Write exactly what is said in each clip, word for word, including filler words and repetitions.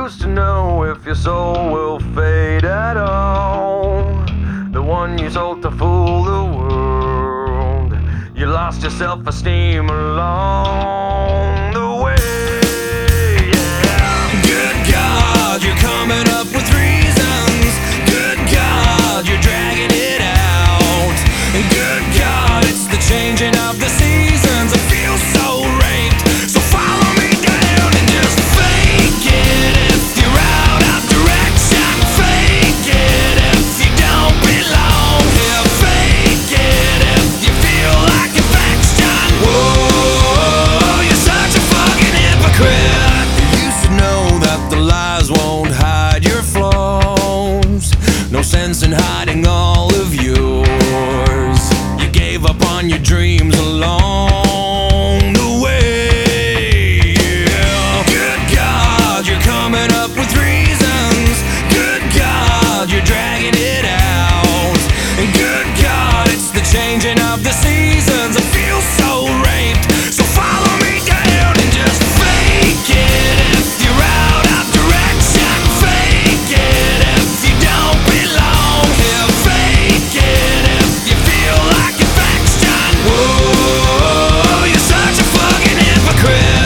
Who's to know if your soul will fade at all? The one you sold to fool the world. You lost your self-esteem along the way. Yeah. Good God, you're coming up with reasons. Good God, you're dragging it out. Good God, it's the changing of the seasons. I feel so raped, so follow me down and just fake it if you're out of direction. Fake it if you don't belong here. Fake it if you feel like affection. Whoa, you're such a fucking hypocrite. You should know that the lies won't hide your flaws. No sense in hiding all of yours. You gave up on your dreams along the way. Yeah. Good God, you're coming up with reasons. Good God, you're dragging it out. And good God, it's the changing of the seasons. I feel so raped, so follow me down and just fake it if you're out of direction. Fake it if you don't belong here. Fake it if you feel like affection. Whoa, you're such a fucking hypocrite.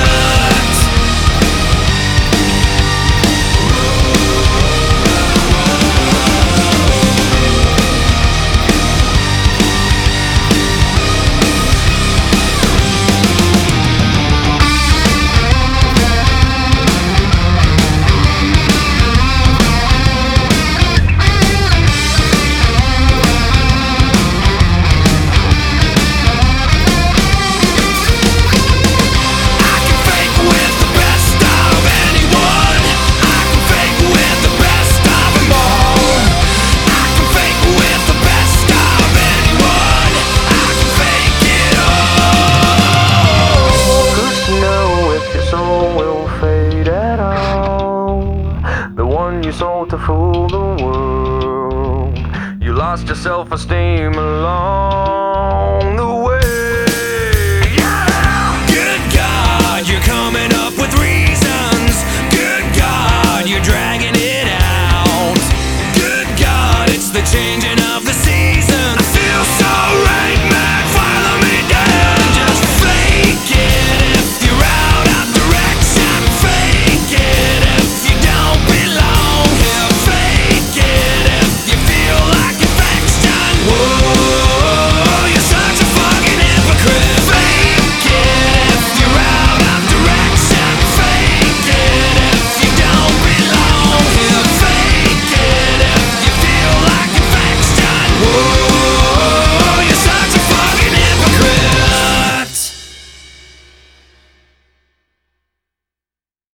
Sold to fool the world. You lost your self-esteem along the way.